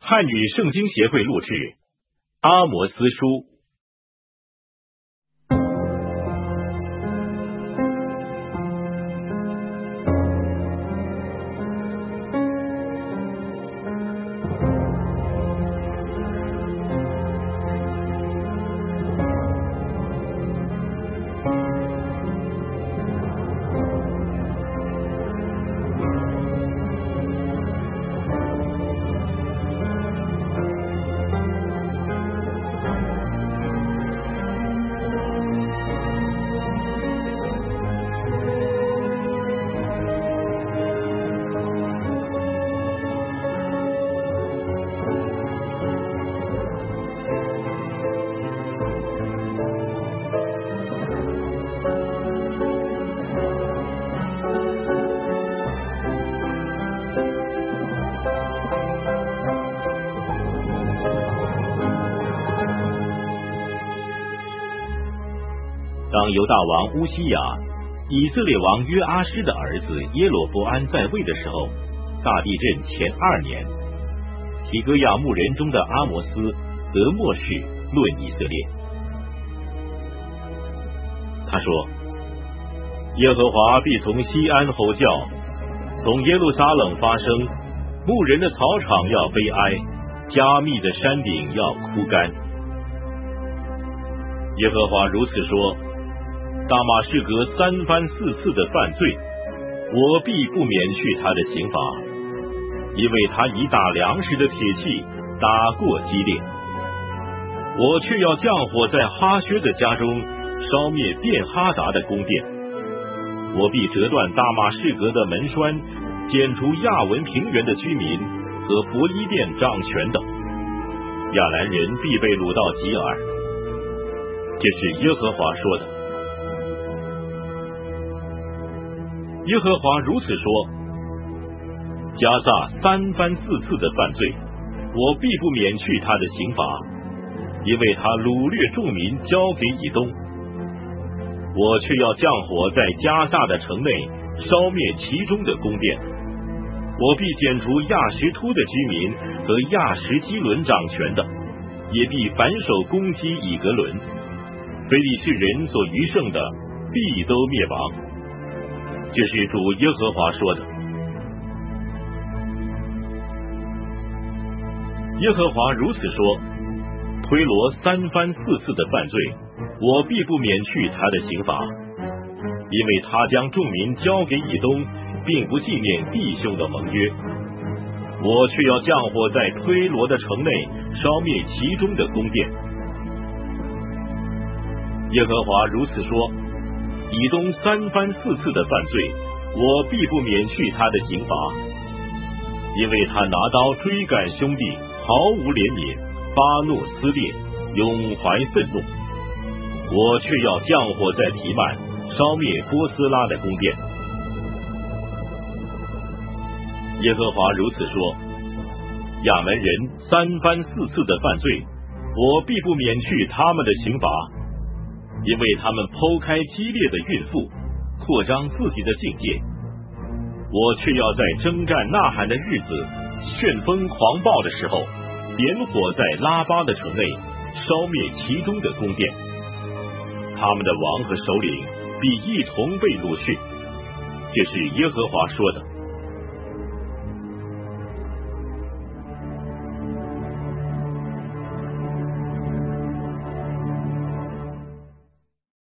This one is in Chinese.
汉语圣经协会录制《阿摩斯书》。当犹大王乌西雅、以色列王约阿施的儿子耶罗波安在位的时候，大地震前2年，提哥亚牧人中的阿摩斯得默示论以色列。他说：耶和华必从西安吼叫，从耶路撒冷发声，牧人的草场要悲哀，加密的山顶要枯干。耶和华如此说：大马士革3番4次的犯罪，我必不免去他的刑罚，因为他以打粮食的铁器打过基列。我却要降火在哈薛的家中，烧灭便哈达的宫殿。我必折断大马士革的门栓，剪除亚文平原的居民和伯伊甸掌权等。亚兰人必被掳到吉尔。这是耶和华说的。耶和华如此说：加萨3番4次的犯罪，我必不免去他的刑罚，因为他掳掠众民交给以东。我却要降火在加萨的城内，烧灭其中的宫殿。我必剪除亚什突的居民和亚什基伦掌权的，也必反手攻击以格伦。非利士人所余剩的，必都灭亡。这是主耶和华说的。耶和华如此说：推罗3番4次的犯罪，我必不免去他的刑罚，因为他将众民交给以东，并不纪念弟兄的盟约。我却要降火在推罗的城内，烧灭其中的宫殿。耶和华如此说：以东3番4次的犯罪，我必不免去他的刑罚，因为他拿刀追赶兄弟，毫无怜悯，发怒撕裂，永怀愤怒。我却要降火在提曼，烧灭波斯拉的宫殿。耶和华如此说：亚门人3番4次的犯罪，我必不免去他们的刑罚，因为他们剖开激烈的孕妇，扩张自己的境界。我却要在征战呐喊的日子，旋风狂暴的时候，点火在拉巴的城内，烧灭其中的宫殿。他们的王和首领必一同被掳去。这是耶和华说的。